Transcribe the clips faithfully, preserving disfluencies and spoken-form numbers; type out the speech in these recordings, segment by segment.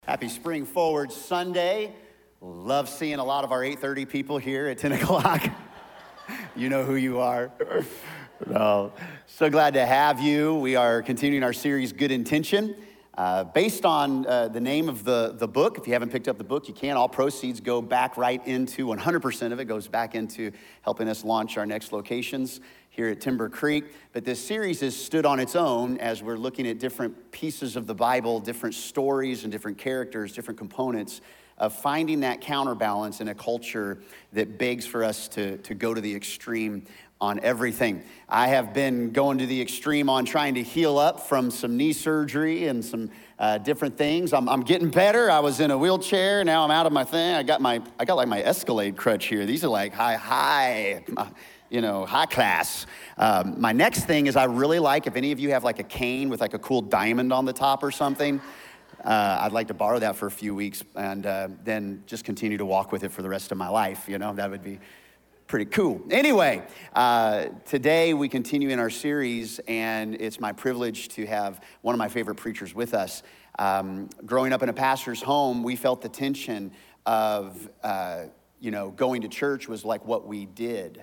Happy Spring Forward Sunday. Love seeing a lot of our eight thirty people here at ten o'clock. You know who you are. No. So glad to have you. We are continuing our series, Good Intention. Uh, based on uh, the name of the, the book, if you haven't picked up the book, you can. All proceeds go back right into, one hundred percent of it goes back into helping us launch our next locations here at Timber Creek. But this series has stood on its own as we're looking at different pieces of the Bible, different stories and different characters, different components of finding that counterbalance in a culture that begs for us to, to go to the extreme on everything. I have been going to the extreme on trying to heal up from some knee surgery and some uh, different things. I'm, I'm getting better. I was in a wheelchair. Now I'm out of my thing. I got my, I got like my Escalade crutch here. These are like high, high, you know, high class. Um, my next thing is I really like, if any of you have like a cane with like a cool diamond on the top or something, uh, I'd like to borrow that for a few weeks and uh, then just continue to walk with it for the rest of my life. You know, that would be pretty cool. Anyway, uh, today we continue in our series, and it's my privilege to have one of my favorite preachers with us. Um, growing up in a pastor's home, we felt the tension of, uh, you know, going to church was like what we did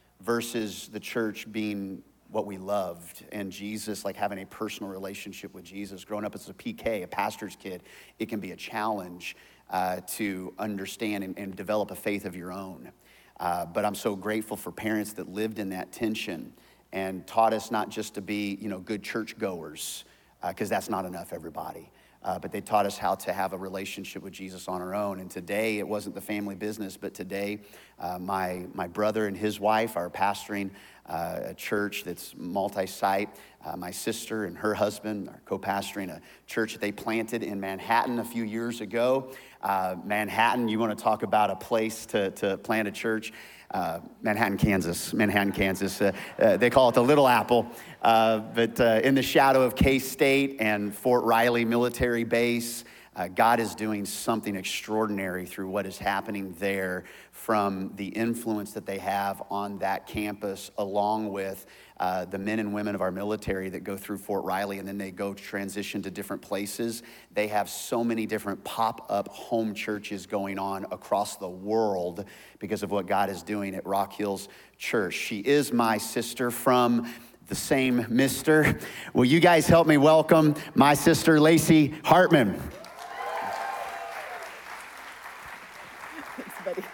versus the church being what we loved, and Jesus, like having a personal relationship with Jesus. Growing up as a P K, a pastor's kid, it can be a challenge uh, to understand and, and develop a faith of your own. Uh, but I'm so grateful for parents that lived in that tension and taught us not just to be, you know, good church goers, because uh, that's not enough, everybody. Uh, but they taught us how to have a relationship with Jesus on our own. And today, it wasn't the family business, but today, uh, my my brother and his wife are pastoring uh, a church that's multi-site. Uh, my sister and her husband are co-pastoring a church that they planted in Manhattan a few years ago. Uh, Manhattan, you want to talk about a place to, to plant a church? Uh, Manhattan, Kansas, Manhattan, Kansas. Uh, uh, they call it the Little Apple. Uh, but uh, in the shadow of K-State and Fort Riley Military Base, uh, God is doing something extraordinary through what is happening there from the influence that they have on that campus, along with uh, the men and women of our military that go through Fort Riley and then they go transition to different places. They have so many different pop-up home churches going on across the world because of what God is doing at Rock Hills Church. She is my sister from the same mister. Will you guys help me welcome my sister, Lacey Hartman? Thanks, buddy.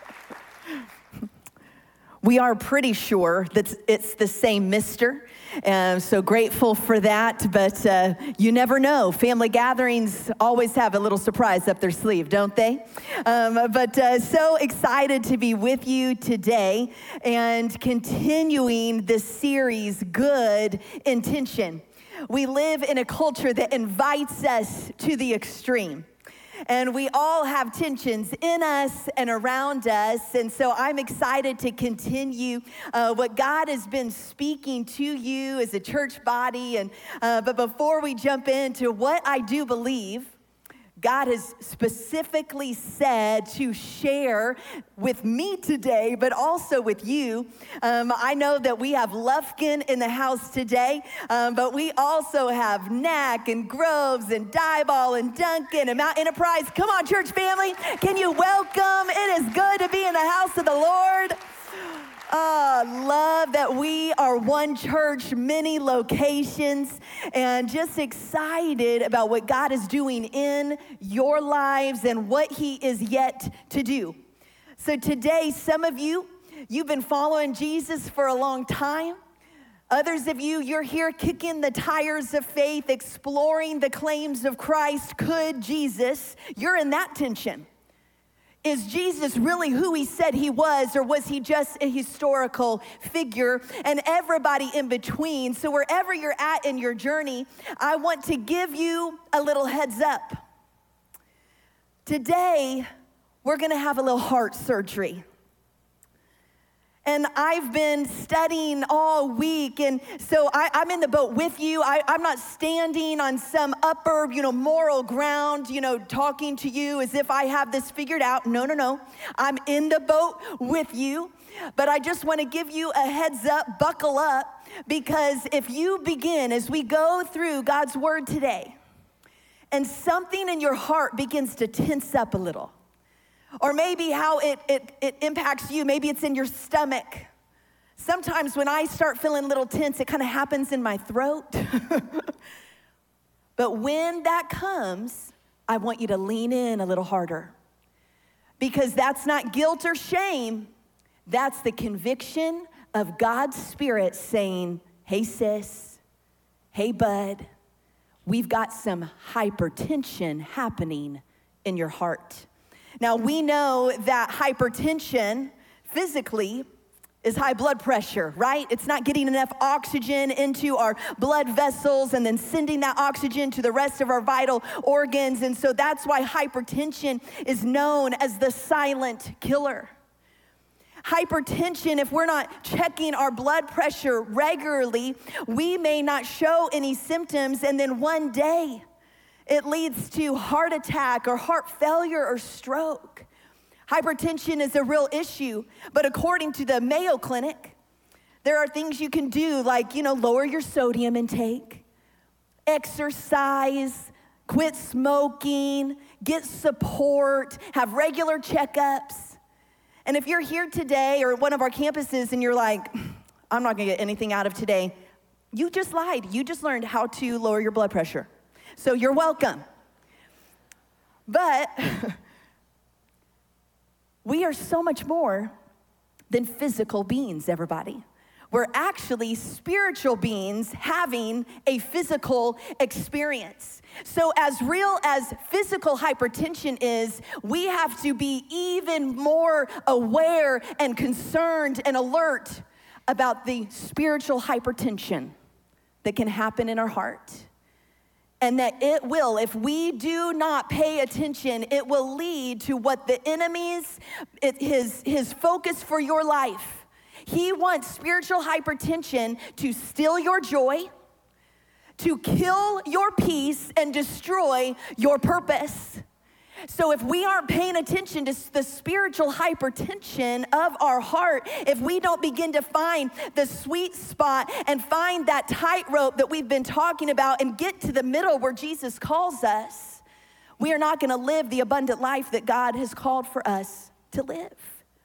We are pretty sure that it's the same mister. I'm so grateful for that, but uh, you never know. Family gatherings always have a little surprise up their sleeve, don't they? Um, but uh, so excited to be with you today and continuing this series, Good Intention. We live in a culture that invites us to the extreme. And we all have tensions in us and around us. And so I'm excited to continue uh, what God has been speaking to you as a church body. And uh, but before we jump into what I do believe God has specifically said to share with me today, but also with you. Um, I know that we have Lufkin in the house today, um, but we also have N A C and Groves and Diboll and Duncan and Mount Enterprise. Come on, church family. Can you welcome? It is good to be in the house of the Lord. Uh, love that we are one church, many locations, and just excited about what God is doing in your lives and what He is yet to do. So today, some of you, you've been following Jesus for a long time. Others of you, you're here kicking the tires of faith, exploring the claims of Christ. Could Jesus? You're in that tension. Is Jesus really who He said He was, or was He just a historical figure? And everybody in between. So wherever you're at in your journey, I want to give you a little heads up. Today, we're gonna have a little heart surgery. And I've been studying all week, and so I, I'm in the boat with you. I, I'm not standing on some upper, you know, moral ground, you know, talking to you as if I have this figured out. No, no, no. I'm in the boat with you, but I just want to give you a heads up, buckle up, because if you begin, as we go through God's word today, and something in your heart begins to tense up a little. Or maybe how it, it, it impacts you, maybe it's in your stomach. Sometimes when I start feeling a little tense, it kind of happens in my throat. But when that comes, I want you to lean in a little harder. Because that's not guilt or shame. That's the conviction of God's Spirit saying, hey sis, hey bud, we've got some hypertension happening in your heart. Now we know that hypertension physically is high blood pressure, right? It's not getting enough oxygen into our blood vessels and then sending that oxygen to the rest of our vital organs. And so that's why hypertension is known as the silent killer. Hypertension, if we're not checking our blood pressure regularly, we may not show any symptoms, and then one day it leads to heart attack or heart failure or stroke. Hypertension is a real issue, but according to the Mayo Clinic, there are things you can do like, you know, lower your sodium intake, exercise, quit smoking, get support, have regular checkups. And if you're here today or at one of our campuses and you're like, I'm not gonna get anything out of today, you just lied. You just learned how to lower your blood pressure. So you're welcome. But we are so much more than physical beings, everybody. We're actually spiritual beings having a physical experience. So as real as physical hypertension is, we have to be even more aware and concerned and alert about the spiritual hypertension that can happen in our heart. And that it will, if we do not pay attention, it will lead to what the enemy's, it, his, his focus for your life. He wants spiritual hypertension to steal your joy, to kill your peace, and destroy your purpose. So if we aren't paying attention to the spiritual hypertension of our heart, if we don't begin to find the sweet spot and find that tightrope that we've been talking about and get to the middle where Jesus calls us, we are not gonna live the abundant life that God has called for us to live.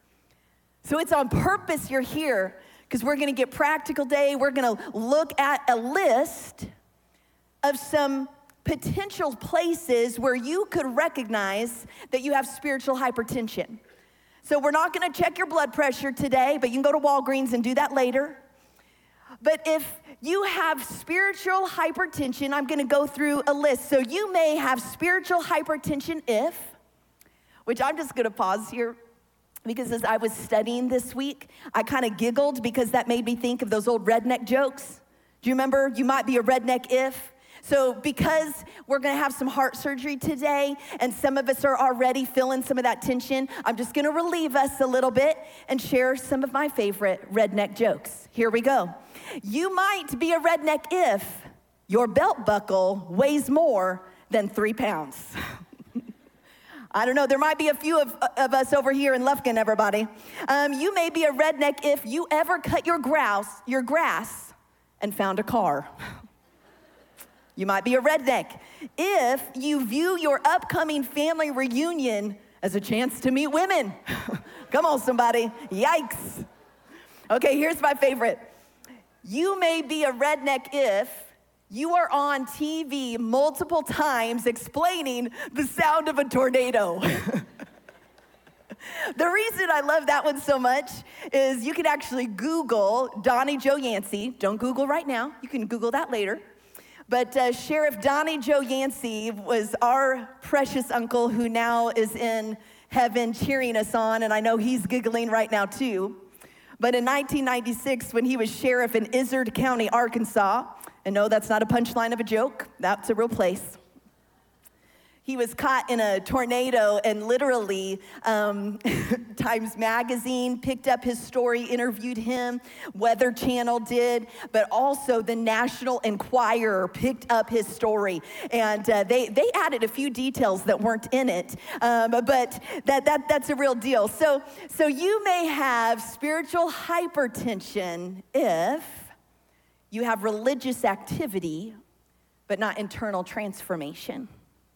So it's on purpose you're here, because we're gonna get practical today. We're gonna look at a list of some potential places where you could recognize that you have spiritual hypertension. So we're not gonna check your blood pressure today, but you can go to Walgreens and do that later. But if you have spiritual hypertension, I'm gonna go through a list. So you may have spiritual hypertension if, which I'm just gonna pause here, because as I was studying this week, I kind of giggled because that made me think of those old redneck jokes. Do you remember, you might be a redneck if? So because we're gonna have some heart surgery today, and some of us are already feeling some of that tension, I'm just gonna relieve us a little bit and share some of my favorite redneck jokes. Here we go. You might be a redneck if your belt buckle weighs more than three pounds. I don't know, there might be a few of, of us over here in Lufkin, everybody. Um, you may be a redneck if you ever cut your grass, your grass and found a car. You might be a redneck if you view your upcoming family reunion as a chance to meet women. Come on, somebody. Yikes. Okay, here's my favorite. You may be a redneck if you are on T V multiple times explaining the sound of a tornado. The reason I love that one so much is you can actually Google Donnie Joe Yancey. Don't Google right now. You can Google that later. But uh, Sheriff Donnie Joe Yancey was our precious uncle who now is in heaven cheering us on, and I know he's giggling right now too. But in nineteen ninety-six, when he was sheriff in Izard County, Arkansas, and no, that's not a punchline of a joke, that's a real place. He was caught in a tornado, and literally um, Times Magazine picked up his story, interviewed him, Weather Channel did, but also the National Enquirer picked up his story. And uh, they, they added a few details that weren't in it, um, but that, that, that's a real deal. So, so you may have spiritual hypertension if you have religious activity, but not internal transformation.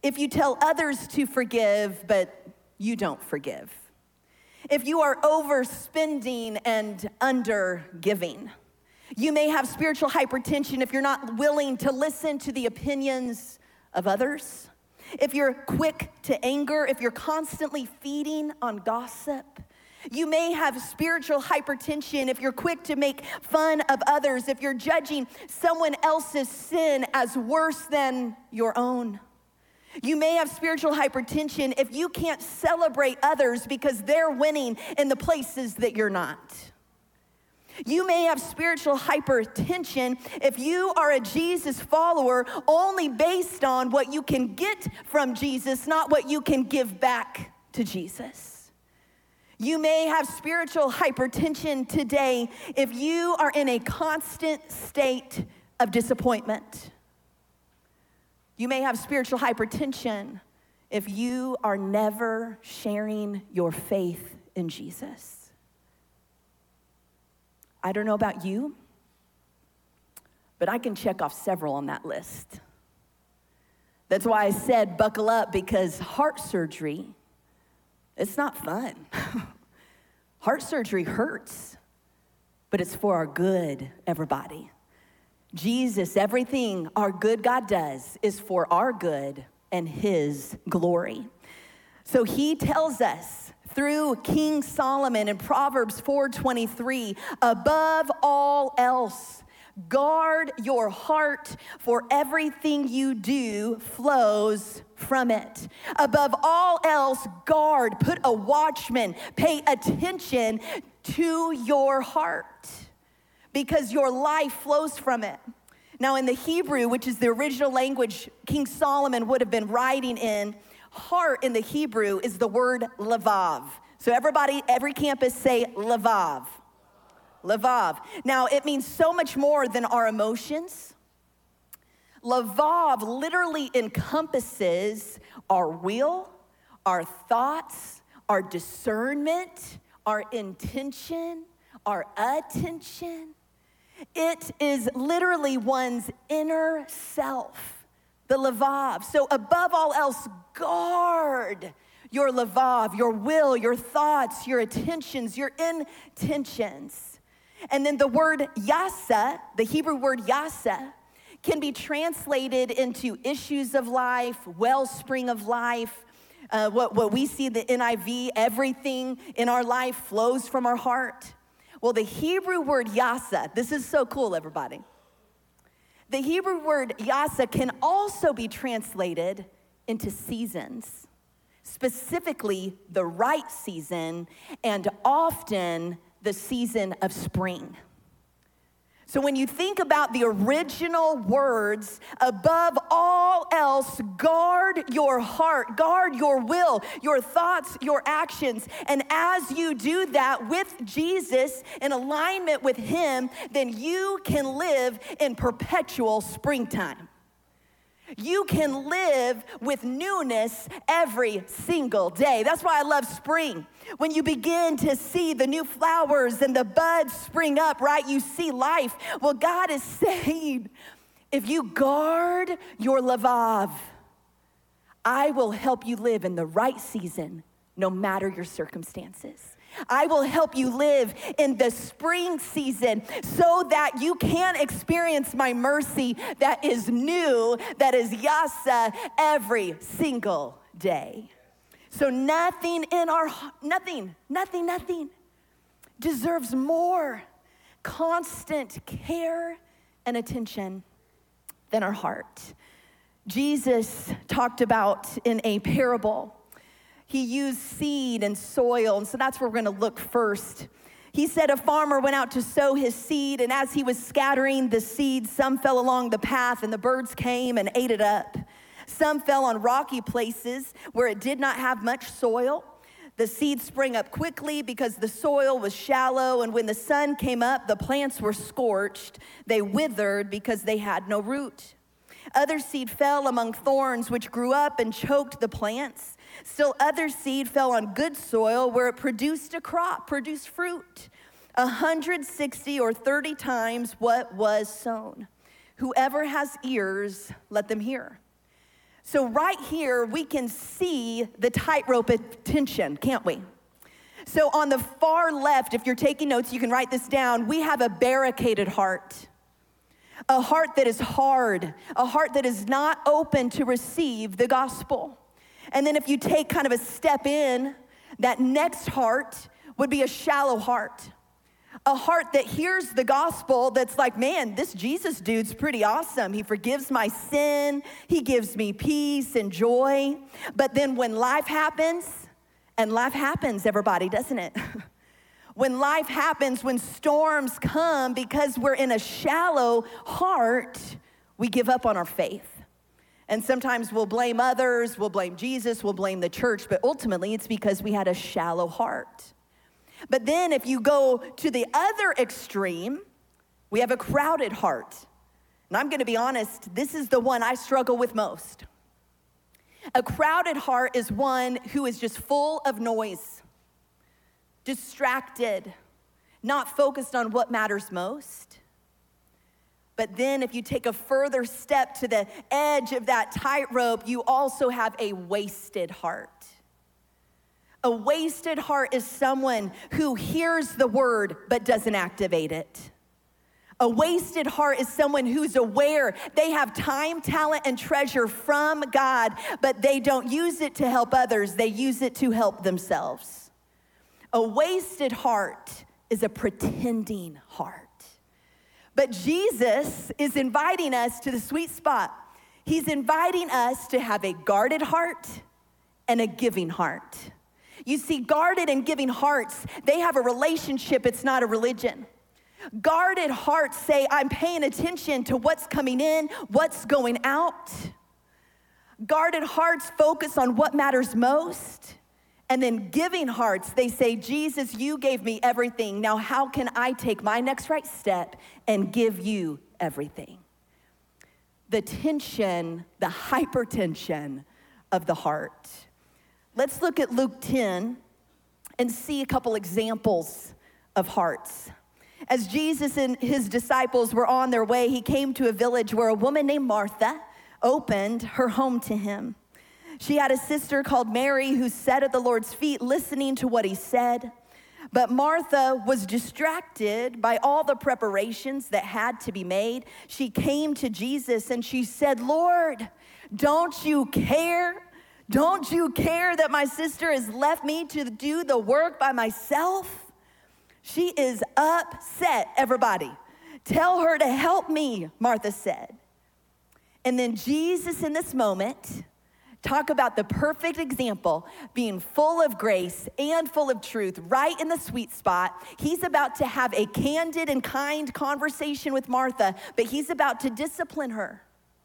If you tell others to forgive, but you don't forgive. If you are overspending and undergiving. You may have spiritual hypertension if you're not willing to listen to the opinions of others. If you're quick to anger, if you're constantly feeding on gossip. You may have spiritual hypertension if you're quick to make fun of others, if you're judging someone else's sin as worse than your own. You may have spiritual hypertension if you can't celebrate others because they're winning in the places that you're not. You may have spiritual hypertension if you are a Jesus follower only based on what you can get from Jesus, not what you can give back to Jesus. You may have spiritual hypertension today if you are in a constant state of disappointment. You may have spiritual hypertension if you are never sharing your faith in Jesus. I don't know about you, but I can check off several on that list. That's why I said buckle up, because heart surgery, it's not fun. Heart surgery hurts, but it's for our good, everybody. Jesus, everything our good God does is for our good and his glory. So he tells us through King Solomon in Proverbs four twenty-three, above all else, guard your heart, for everything you do flows from it. Above all else, guard, put a watchman, pay attention to your heart, because your life flows from it. Now, in the Hebrew, which is the original language King Solomon would have been writing in, heart in the Hebrew is the word lavav. So everybody, every campus say lavav. Lavav. Now, it means so much more than our emotions. Lavav literally encompasses our will, our thoughts, our discernment, our intention, our attention. It is literally one's inner self. The lavav. So above all else, guard your lavav, your will, your thoughts, your attentions, your intentions. And then the word yasa, the Hebrew word yasa, can be translated into issues of life, wellspring of life. Uh, what, what we see in the N I V, everything in our life flows from our heart. Well, the Hebrew word yasa, this is so cool, everybody. The Hebrew word yasa can also be translated into seasons, specifically the right season and often the season of spring. So when you think about the original words, above all else, guard your heart, guard your will, your thoughts, your actions. And as you do that with Jesus, in alignment with him, then you can live in perpetual springtime. You can live with newness every single day. That's why I love spring. When you begin to see the new flowers and the buds spring up, right? You see life. Well, God is saying, if you guard your lavav, I will help you live in the right season, no matter your circumstances. I will help you live in the spring season so that you can experience my mercy that is new, that is yasa, every single day. So nothing in our, nothing, nothing, nothing deserves more constant care and attention than our heart. Jesus talked about in a parable. He used seed and soil, and so that's where we're gonna look first. He said a farmer went out to sow his seed, and as he was scattering the seed, some fell along the path, and the birds came and ate it up. Some fell on rocky places where it did not have much soil. The seed sprang up quickly because the soil was shallow, and when the sun came up, the plants were scorched. They withered because they had no root. Other seed fell among thorns, which grew up and choked the plants. Still other seed fell on good soil where it produced a crop, produced fruit, one hundred sixty or thirty times what was sown. Whoever has ears, let them hear. So right here, we can see the tightrope tension, can't we? So on the far left, if you're taking notes, you can write this down. We have a barricaded heart, a heart that is hard, a heart that is not open to receive the gospel. And then if you take kind of a step in, that next heart would be a shallow heart, a heart that hears the gospel that's like, man, this Jesus dude's pretty awesome. He forgives my sin. He gives me peace and joy. But then when life happens, and life happens, everybody, doesn't it? When life happens, when storms come, because we're in a shallow heart, we give up on our faith. And sometimes we'll blame others, we'll blame Jesus, we'll blame the church, but ultimately it's because we had a shallow heart. But then if you go to the other extreme, we have a crowded heart. And I'm gonna be honest, this is the one I struggle with most. A crowded heart is one who is just full of noise, distracted, not focused on what matters most. But then if you take a further step to the edge of that tightrope, you also have a wasted heart. A wasted heart is someone who hears the word but doesn't activate it. A wasted heart is someone who's aware they have time, talent, and treasure from God, but they don't use it to help others. They use it to help themselves. A wasted heart is a pretending heart. But Jesus is inviting us to the sweet spot. He's inviting us to have a guarded heart and a giving heart. You see, guarded and giving hearts, they have a relationship, it's not a religion. Guarded hearts say, I'm paying attention to what's coming in, what's going out. Guarded hearts focus on what matters most. And then giving hearts, they say, Jesus, you gave me everything. Now how can I take my next right step and give you everything? The tension, the hypertension of the heart. Let's look at Luke ten and see a couple examples of hearts. As Jesus and his disciples were on their way, he came to a village where a woman named Martha opened her home to him. She had a sister called Mary who sat at the Lord's feet listening to what he said. But Martha was distracted by all the preparations that had to be made. She came to Jesus and she said, Lord, don't you care? Don't you care that my sister has left me to do the work by myself? She is upset, everybody. Tell her to help me, Martha said. And then Jesus in this moment, talk about the perfect example, being full of grace and full of truth, right in the sweet spot. He's about to have a candid and kind conversation with Martha, but he's about to discipline her.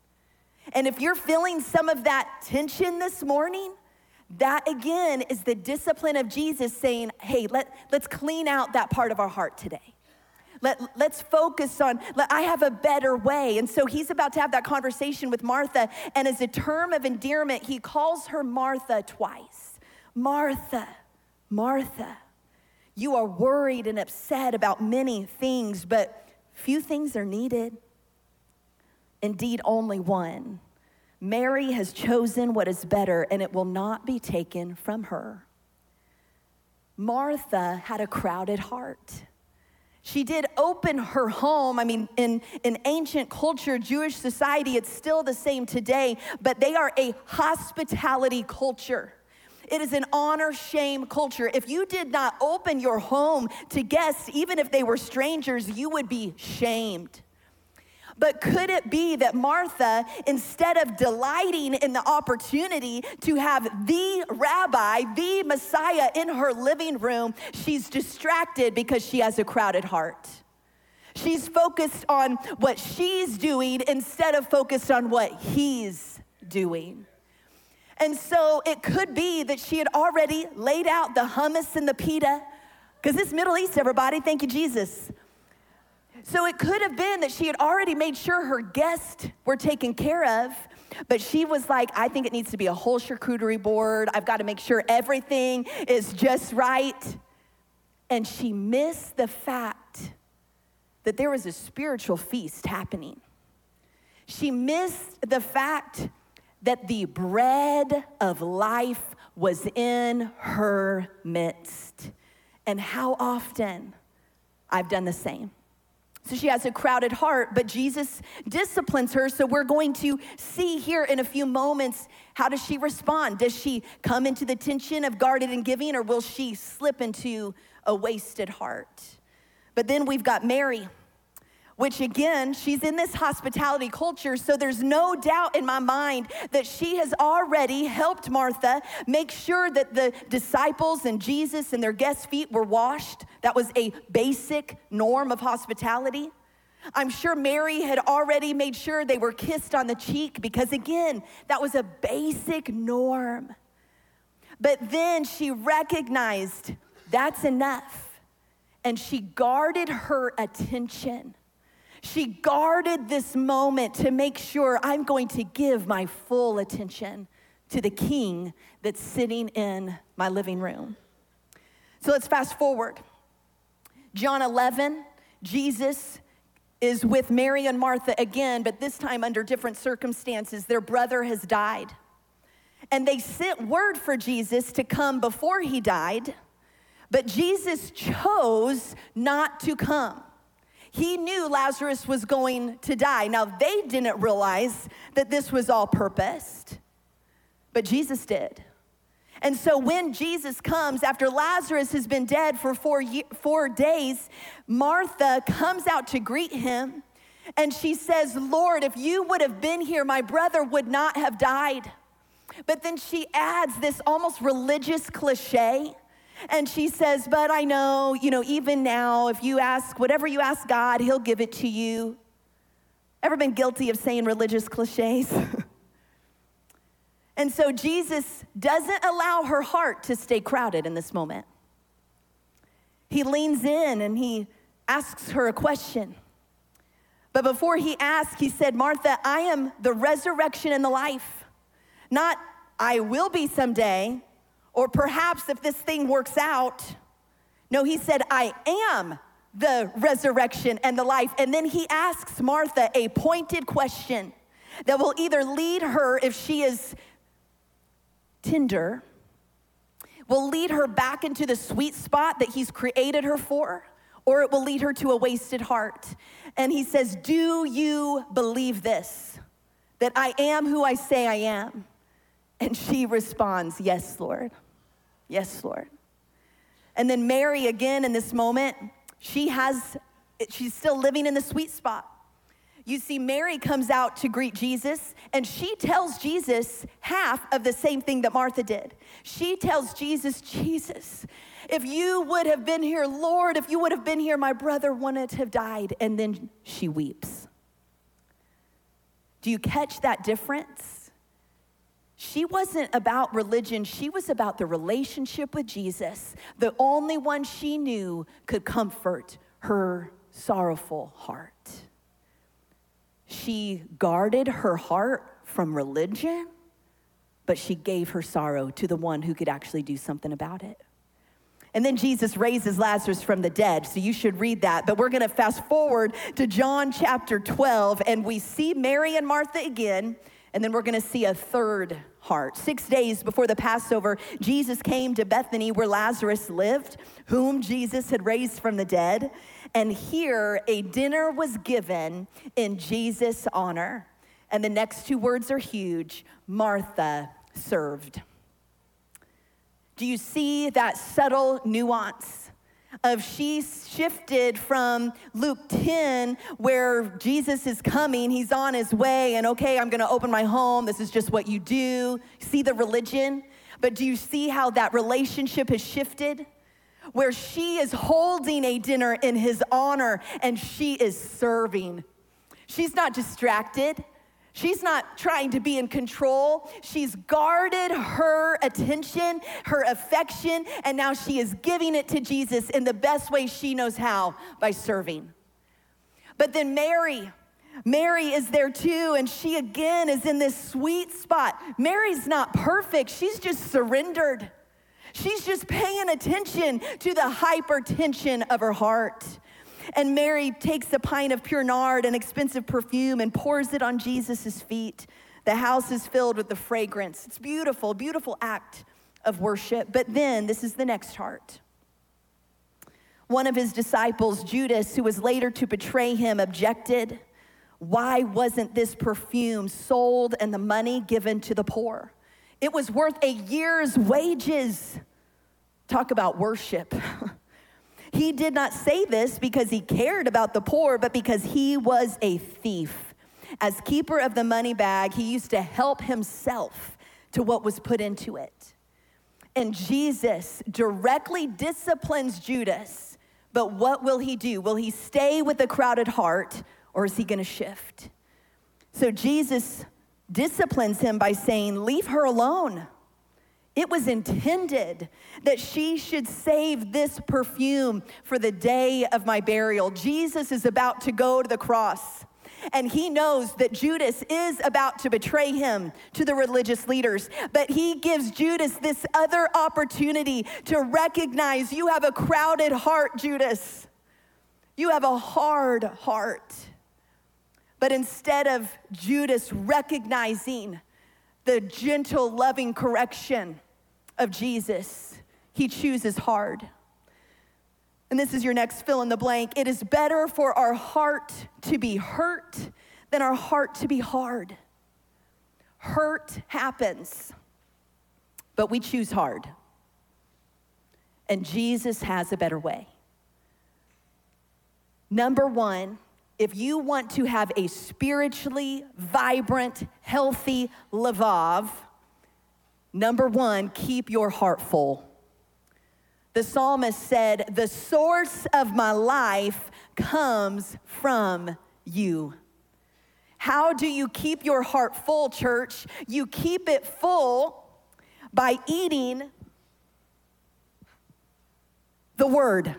And if you're feeling some of that tension this morning, that again is the discipline of Jesus saying, hey, let, let's clean out that part of our heart today. Let, let's focus on, let, I have a better way. And so he's about to have that conversation with Martha. And as a term of endearment, he calls her Martha twice. Martha, Martha, you are worried and upset about many things, but few things are needed. Indeed, only one. Mary has chosen what is better, and it will not be taken from her. Martha had a crowded heart. She did open her home. I mean, in, in ancient culture, Jewish society, it's still the same today, but they are a hospitality culture. It is an honor shame culture. If you did not open your home to guests, even if they were strangers, you would be shamed. But could it be that Martha, instead of delighting in the opportunity to have the rabbi, the Messiah in her living room, she's distracted because she has a crowded heart. She's focused on what she's doing instead of focused on what he's doing. And so it could be that she had already laid out the hummus and the pita, because it's Middle East, everybody, thank you, Jesus. So it could have been that she had already made sure her guests were taken care of, but she was like, I think it needs to be a whole charcuterie board. I've got to make sure everything is just right. And she missed the fact that there was a spiritual feast happening. She missed the fact that the bread of life was in her midst. And how often I've done the same. So she has a crowded heart, but Jesus disciplines her. So we're going to see here in a few moments, how does she respond? Does she come into the tension of guarded and giving, or will she slip into a wasted heart? But then we've got Mary, which again, she's in this hospitality culture, so there's no doubt in my mind that she has already helped Martha make sure that the disciples and Jesus and their guests' feet were washed. That was a basic norm of hospitality. I'm sure Mary had already made sure they were kissed on the cheek because again, that was a basic norm. But then she recognized that's enough, and she guarded her attention. She guarded this moment to make sure I'm going to give my full attention to the king that's sitting in my living room. So let's fast forward. John eleven, Jesus is with Mary and Martha again, but this time under different circumstances. Their brother has died. And they sent word for Jesus to come before he died, but Jesus chose not to come. He knew Lazarus was going to die. Now, they didn't realize that this was all purposed, but Jesus did. And so when Jesus comes, after Lazarus has been dead for four, year, four days, Martha comes out to greet him, and she says, Lord, if you would have been here, my brother would not have died. But then she adds this almost religious cliche. And she says, but I know, you know, even now, if you ask, whatever you ask God, he'll give it to you. Ever been guilty of saying religious cliches? And so Jesus doesn't allow her heart to stay crowded in this moment. He leans in and he asks her a question. But before he asked, he said, Martha, I am the resurrection and the life. Not I will be someday, or perhaps if this thing works out. No, he said, I am the resurrection and the life. And then he asks Martha a pointed question that will either lead her, if she is tender, will lead her back into the sweet spot that he's created her for, or it will lead her to a wasted heart. And he says, do you believe this, that I am who I say I am? And she responds, yes, Lord. Yes, Lord. And then Mary, again, in this moment, she has, she's still living in the sweet spot. You see, Mary comes out to greet Jesus, and she tells Jesus half of the same thing that Martha did. She tells Jesus, Jesus, if you would have been here, Lord, if you would have been here, my brother wouldn't have died. And then she weeps. Do you catch that difference? She wasn't about religion. She was about the relationship with Jesus, the only one she knew could comfort her sorrowful heart. She guarded her heart from religion, but she gave her sorrow to the one who could actually do something about it. And then Jesus raises Lazarus from the dead, so you should read that. But we're going to fast forward to John chapter twelve, and we see Mary and Martha again. And then we're going to see a third heart. Six days before the Passover, Jesus came to Bethany where Lazarus lived, whom Jesus had raised from the dead. And here a dinner was given in Jesus' honor. And the next two words are huge. Martha served. Do you see that subtle nuance? Of she shifted from Luke ten, where Jesus is coming, he's on his way, and okay, I'm gonna open my home, this is just what you do. See the religion? But do you see how that relationship has shifted? Where she is holding a dinner in his honor, and she is serving. She's not distracted. She's not trying to be in control. She's guarded her attention, her affection, and now she is giving it to Jesus in the best way she knows how, by serving. But then Mary, Mary is there too, and she again is in this sweet spot. Mary's not perfect. She's just surrendered. She's just paying attention to the hypertension of her heart. And Mary takes a pint of pure nard, an expensive perfume, and pours it on Jesus' feet. The house is filled with the fragrance. It's beautiful, beautiful act of worship. But then, this is the next heart. One of his disciples, Judas, who was later to betray him, objected. Why wasn't this perfume sold and the money given to the poor? It was worth a year's wages. Talk about worship. He did not say this because he cared about the poor, but because he was a thief. As keeper of the money bag, he used to help himself to what was put into it. And Jesus directly disciplines Judas, but what will he do? Will he stay with a crowded heart, or is he gonna shift? So Jesus disciplines him by saying, leave her alone. It was intended that she should save this perfume for the day of my burial. Jesus is about to go to the cross, and he knows that Judas is about to betray him to the religious leaders. But he gives Judas this other opportunity to recognize, you have a crowded heart, Judas. You have a hard heart. But instead of Judas recognizing the gentle, loving correction of Jesus, he chooses hard. And this is your next fill in the blank. It is better for our heart to be hurt than our heart to be hard. Hurt happens, but we choose hard. And Jesus has a better way. Number one, if you want to have a spiritually vibrant, healthy Lvav, number one, keep your heart full. The psalmist said, the source of my life comes from you. How do you keep your heart full, church? You keep it full by eating the word.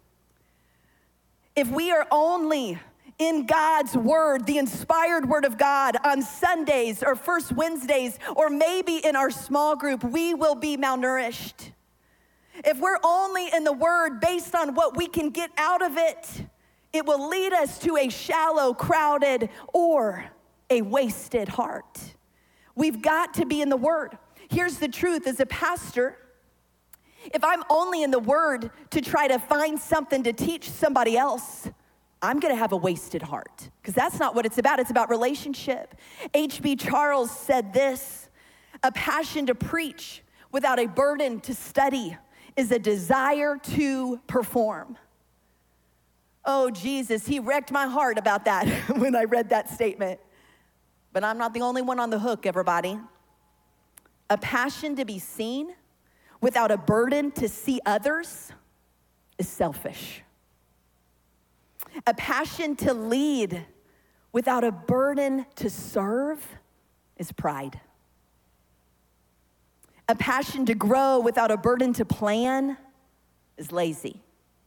If we are only in God's word, the inspired word of God on Sundays or first Wednesdays, or maybe in our small group, we will be malnourished. If we're only in the word based on what we can get out of it, it will lead us to a shallow, crowded, or a wasted heart. We've got to be in the word. Here's the truth as a pastor. If I'm only in the word to try to find something to teach somebody else, I'm gonna have a wasted heart, because that's not what it's about. It's about relationship. H B Charles said this, a passion to preach without a burden to study is a desire to perform. Oh, Jesus, he wrecked my heart about that when I read that statement. But I'm not the only one on the hook, everybody. A passion to be seen without a burden to see others is selfish. A passion to lead without a burden to serve is pride. A passion to grow without a burden to plan is lazy.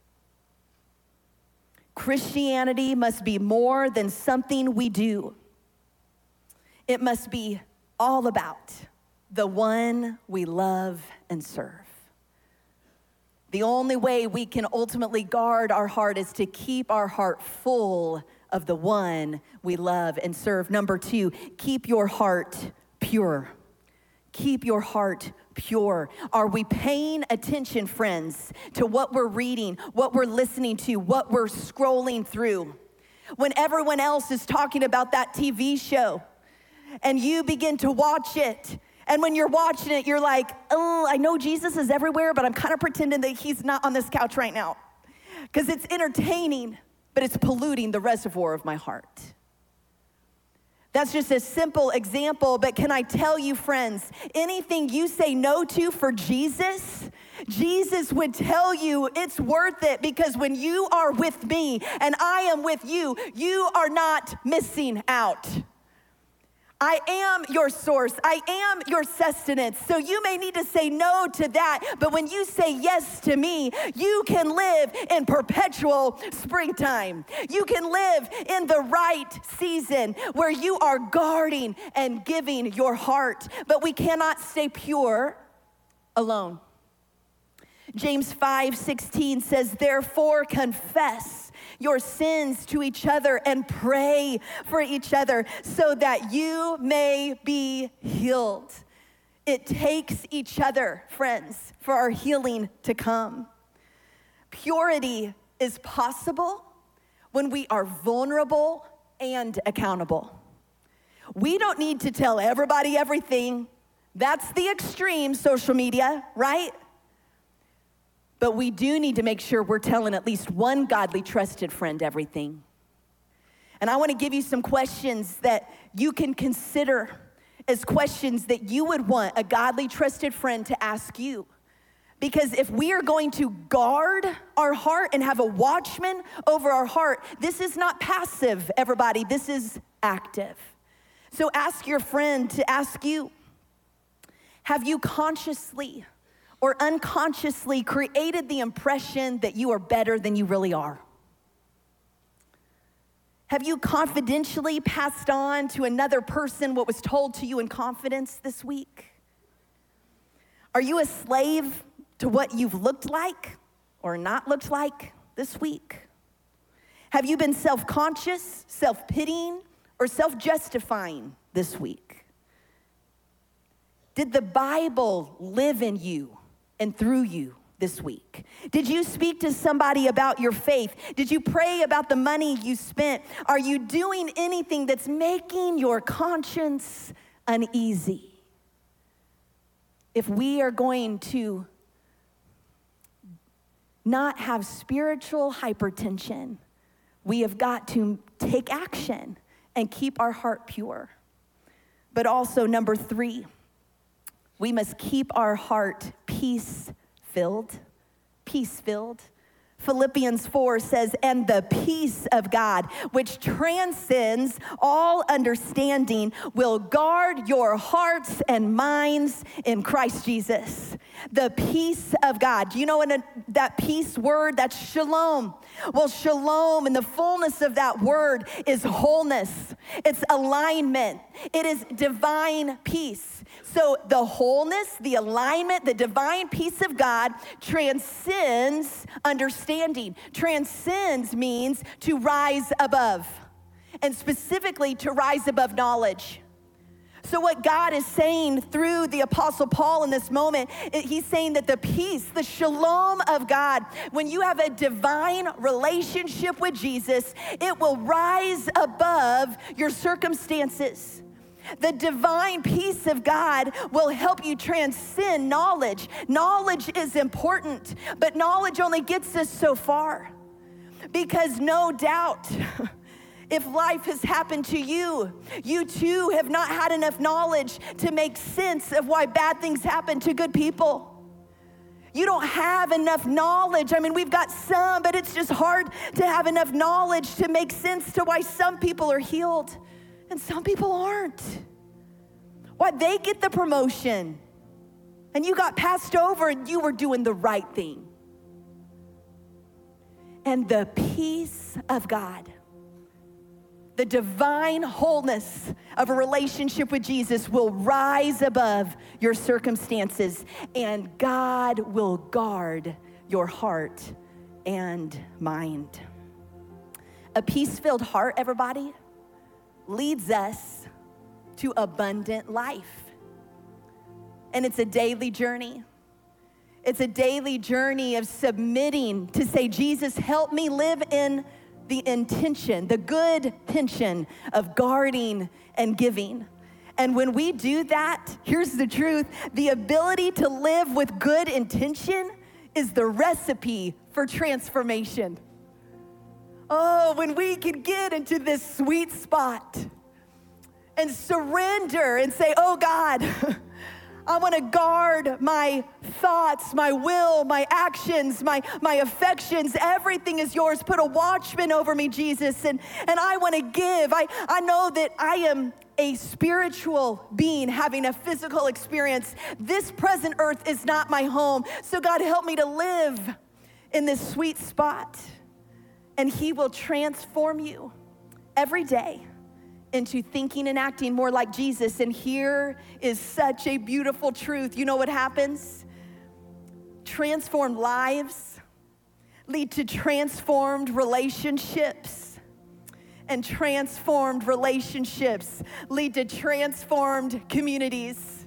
Christianity must be more than something we do. It must be all about the one we love and serve. The only way we can ultimately guard our heart is to keep our heart full of the one we love and serve. Number two, keep your heart pure. Keep your heart pure. Are we paying attention, friends, to what we're reading, what we're listening to, what we're scrolling through? When everyone else is talking about that T V show and you begin to watch it, and when you're watching it, you're like, oh, I know Jesus is everywhere, but I'm kind of pretending that he's not on this couch right now. Because it's entertaining, but it's polluting the reservoir of my heart. That's just a simple example, but can I tell you, friends, anything you say no to for Jesus, Jesus would tell you it's worth it, because when you are with me and I am with you, you are not missing out. I am your source. I am your sustenance. So you may need to say no to that, but when you say yes to me, you can live in perpetual springtime. You can live in the right season where you are guarding and giving your heart, but we cannot stay pure alone. James five sixteen says, therefore confess your sins to each other and pray for each other so that you may be healed. It takes each other, friends, for our healing to come. Purity is possible when we are vulnerable and accountable. We don't need to tell everybody everything. That's the extreme social media, right? But we do need to make sure we're telling at least one godly, trusted friend everything. And I want to give you some questions that you can consider as questions that you would want a godly, trusted friend to ask you. Because if we are going to guard our heart and have a watchman over our heart, this is not passive, everybody. This is active. So ask your friend to ask you, have you consciously or unconsciously created the impression that you are better than you really are? Have you confidentially passed on to another person what was told to you in confidence this week? Are you a slave to what you've looked like or not looked like this week? Have you been self-conscious, self-pitying, or self-justifying this week? Did the Bible live in you and through you this week? Did you speak to somebody about your faith? Did you pray about the money you spent? Are you doing anything that's making your conscience uneasy? If we are going to not have spiritual hypertension, we have got to take action and keep our heart pure. But also, number three, we must keep our heart peace-filled. Peace-filled. Philippians four says, and the peace of God, which transcends all understanding, will guard your hearts and minds in Christ Jesus. The peace of God. Do you know what that peace word? That's shalom. Well, shalom in the fullness of that word is wholeness. It's alignment. It is divine peace. So the wholeness, the alignment, the divine peace of God transcends understanding. Transcends means to rise above, and specifically to rise above knowledge. So what God is saying through the Apostle Paul in this moment, he's saying that the peace, the shalom of God, when you have a divine relationship with Jesus, it will rise above your circumstances. The divine peace of God will help you transcend knowledge. Knowledge is important, but knowledge only gets us so far. Because no doubt, if life has happened to you, you too have not had enough knowledge to make sense of why bad things happen to good people. You don't have enough knowledge. I mean, we've got some, but it's just hard to have enough knowledge to make sense to why some people are healed and some people aren't. Why they get the promotion and you got passed over and you were doing the right thing. And the peace of God, the divine wholeness of a relationship with Jesus will rise above your circumstances, and God will guard your heart and mind. A peace-filled heart, everybody, leads us to abundant life. And it's a daily journey. It's a daily journey of submitting to say, Jesus, help me live in the intention, the good tension of guarding and giving. And when we do that, here's the truth, the ability to live with good intention is the recipe for transformation. Oh, when we can get into this sweet spot and surrender and say, oh God, I want to guard my thoughts, my will, my actions, my, my affections. Everything is yours. Put a watchman over me, Jesus. And, and I want to give. I, I know that I am a spiritual being having a physical experience. This present earth is not my home. So God, help me to live in this sweet spot. And he will transform you every day into thinking and acting more like Jesus. And here is such a beautiful truth. You know what happens? Transformed lives lead to transformed relationships. And transformed relationships lead to transformed communities.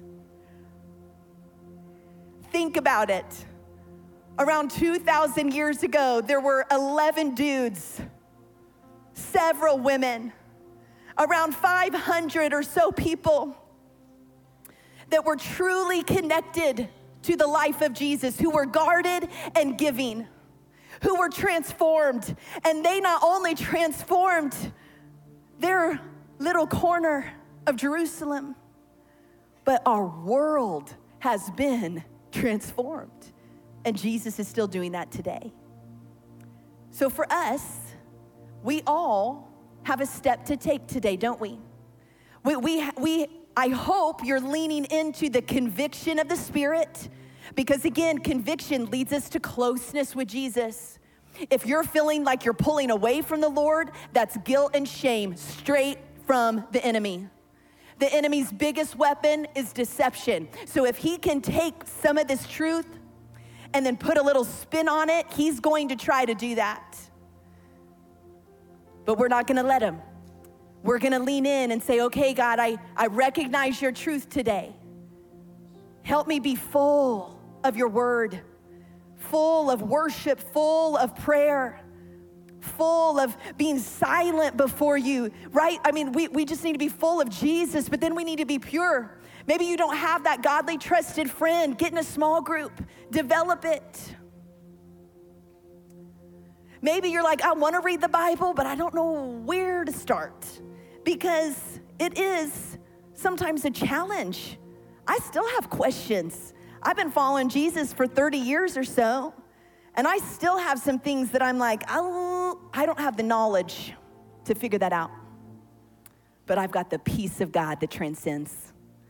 Think about it. Around two thousand years ago, there were eleven dudes, several women, around five hundred or so people that were truly connected to the life of Jesus, who were guarded and giving, who were transformed. And they not only transformed their little corner of Jerusalem, but our world has been transformed. And Jesus is still doing that today. So for us, we all have a step to take today, don't we? We, we, we, I hope you're leaning into the conviction of the Spirit, because again, conviction leads us to closeness with Jesus. If you're feeling like you're pulling away from the Lord, that's guilt and shame straight from the enemy. The enemy's biggest weapon is deception. So if he can take some of this truth and then put a little spin on it, he's going to try to do that. But we're not gonna let him. We're gonna lean in and say, okay, God, I, I recognize your truth today. Help me be full of your word, full of worship, full of prayer, full of being silent before you, right? I mean, we, we just need to be full of Jesus, but then we need to be pure. Maybe you don't have that godly, trusted friend. Get in a small group, develop it. Maybe you're like, I want to read the Bible, but I don't know where to start, because it is sometimes a challenge. I still have questions. I've been following Jesus for thirty years or so, and I still have some things that I'm like, oh, I don't have the knowledge to figure that out. But I've got the peace of God that transcends.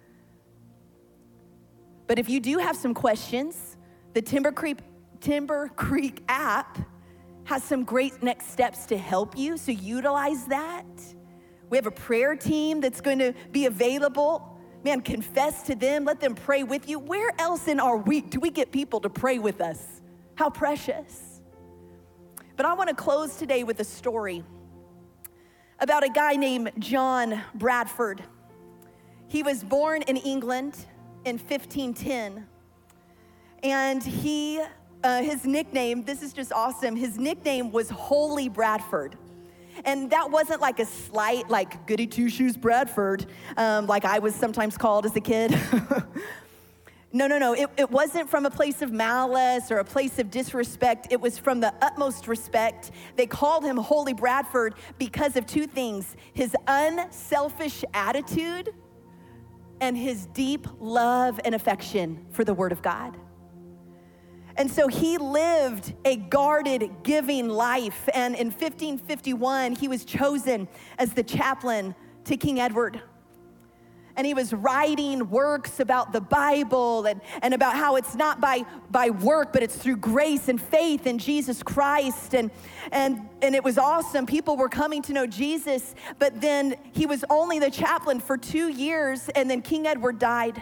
But if you do have some questions, the Timber Creek, Timber Creek app has some great next steps to help you, so utilize that. We have a prayer team that's going to be available. Man, confess to them, let them pray with you. Where else in our week do we get people to pray with us? How precious. But I want to close today with a story about a guy named John Bradford. He was born in England in fifteen ten. And he, uh, his nickname, this is just awesome, his nickname was Holy Bradford. And that wasn't like a slight, like goody two-shoes Bradford, um, like I was sometimes called as a kid. No, no, no, it, it wasn't from a place of malice or a place of disrespect. It was from the utmost respect. They called him Holy Bradford because of two things: his unselfish attitude and his deep love and affection for the Word of God. And so he lived a guarded, giving life. And in fifteen fifty-one, he was chosen as the chaplain to King Edward. And he was writing works about the Bible and, and about how it's not by, by work, but it's through grace and faith in Jesus Christ. And, and, and it was awesome. People were coming to know Jesus, but then he was only the chaplain for two years, and then King Edward died.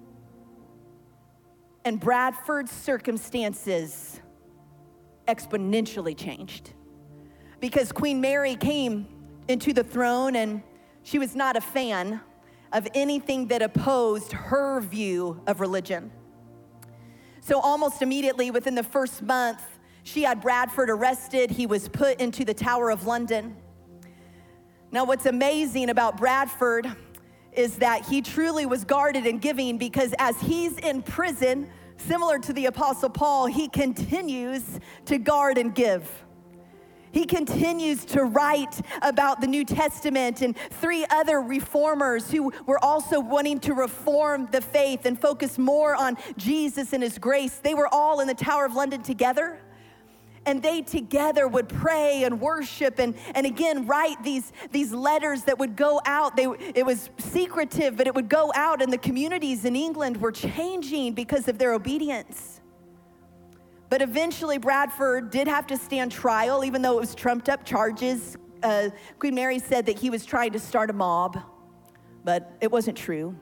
And Bradford's circumstances exponentially changed because Queen Mary came into the throne, and she was not a fan of anything that opposed her view of religion. So almost immediately within the first month, she had Bradford arrested. He was put into the Tower of London. Now, what's amazing about Bradford is that he truly was guarded and giving, because as he's in prison, similar to the Apostle Paul, he continues to guard and give. He continues to write about the New Testament, and three other reformers who were also wanting to reform the faith and focus more on Jesus and his grace. They were all in the Tower of London together. And they together would pray and worship and, and again, write these, these letters that would go out. They, it was secretive, but it would go out, and the communities in England were changing because of their obedience. But eventually Bradford did have to stand trial, even though it was trumped up charges. Uh, Queen Mary said that he was trying to start a mob, but it wasn't true.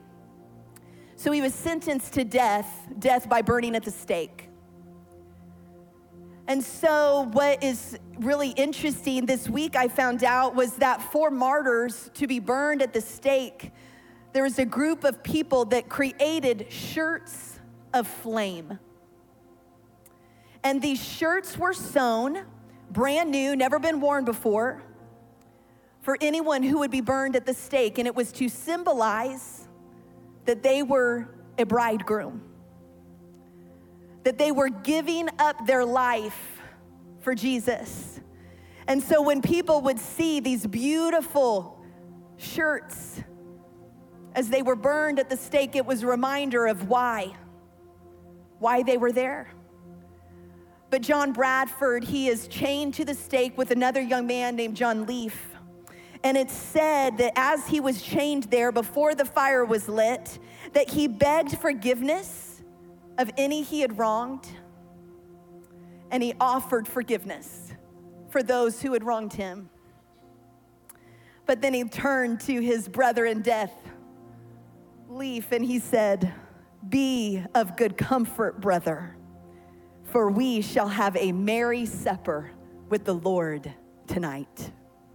So he was sentenced to death, death by burning at the stake. And so what is really interesting this week I found out was that for martyrs to be burned at the stake, there was a group of people that created shirts of flame. And these shirts were sewn, brand new, never been worn before, for anyone who would be burned at the stake. And it was to symbolize that they were a bridegroom, that they were giving up their life for Jesus. And so when people would see these beautiful shirts as they were burned at the stake, it was a reminder of why, why they were there. But John Bradford, he is chained to the stake with another young man named John Leaf. And it's said that as he was chained there before the fire was lit, that he begged forgiveness of any he had wronged, and he offered forgiveness for those who had wronged him. But then he turned to his brother in death, Leaf, and he said, "Be of good comfort, brother, for we shall have a merry supper with the Lord tonight."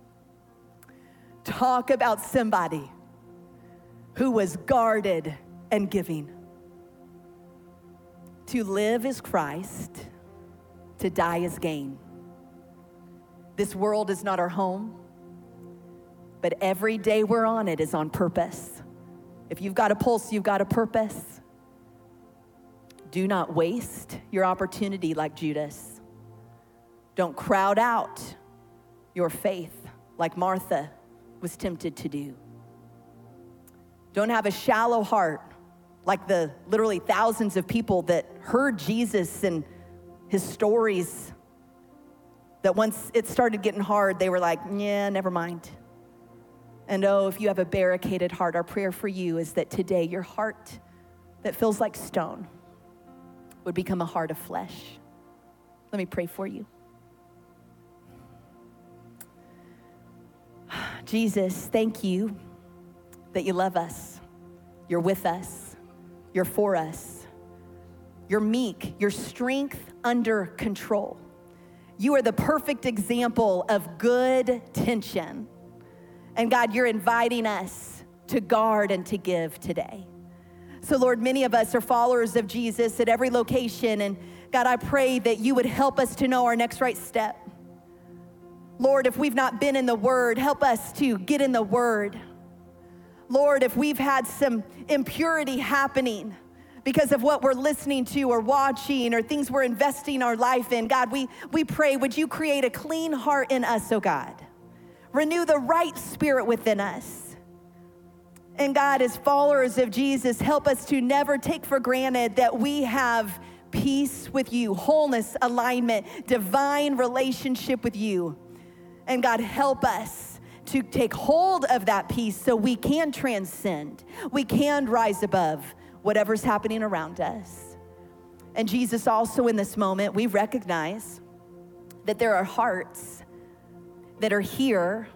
Talk about somebody who was guarded and giving. To live is Christ, to die is gain. This world is not our home, but every day we're on it is on purpose. If you've got a pulse, you've got a purpose. Do not waste your opportunity like Judas. Don't crowd out your faith like Martha was tempted to do. Don't have a shallow heart like the literally thousands of people that heard Jesus and his stories, that once it started getting hard, they were like, yeah, never mind. And oh, if you have a barricaded heart, our prayer for you is that today your heart that feels like stone would become a heart of flesh. Let me pray for you. Jesus, thank you that you love us. You're with us. You're for us. You're meek. Your strength under control. You are the perfect example of good tension. And God, you're inviting us to guard and to give today. So Lord, many of us are followers of Jesus at every location. And God, I pray that you would help us to know our next right step. Lord, if we've not been in the Word, help us to get in the Word. Lord, if we've had some impurity happening because of what we're listening to or watching or things we're investing our life in, God, we, we pray, would you create a clean heart in us, oh God? Renew the right spirit within us. And God, as followers of Jesus, help us to never take for granted that we have peace with you, wholeness, alignment, divine relationship with you. And God, help us to take hold of that peace so we can transcend. We can rise above whatever's happening around us. And Jesus, also in this moment, we recognize that there are hearts that are here,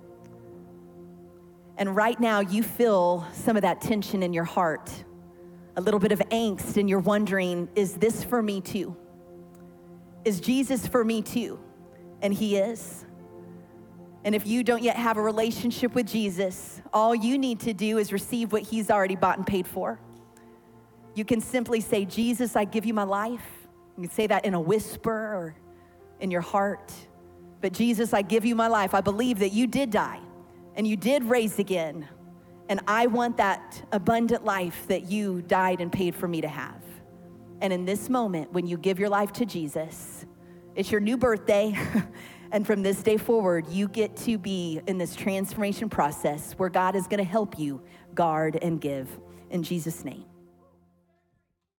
and right now you feel some of that tension in your heart, a little bit of angst, and you're wondering, is this for me too? Is Jesus for me too? And he is. And if you don't yet have a relationship with Jesus, all you need to do is receive what he's already bought and paid for. You can simply say, Jesus, I give you my life. You can say that in a whisper or in your heart. But Jesus, I give you my life. I believe that you did die and you did raise again. And I want that abundant life that you died and paid for me to have. And in this moment, when you give your life to Jesus, it's your new birthday. And from this day forward, you get to be in this transformation process where God is going to help you guard and give. In Jesus' name.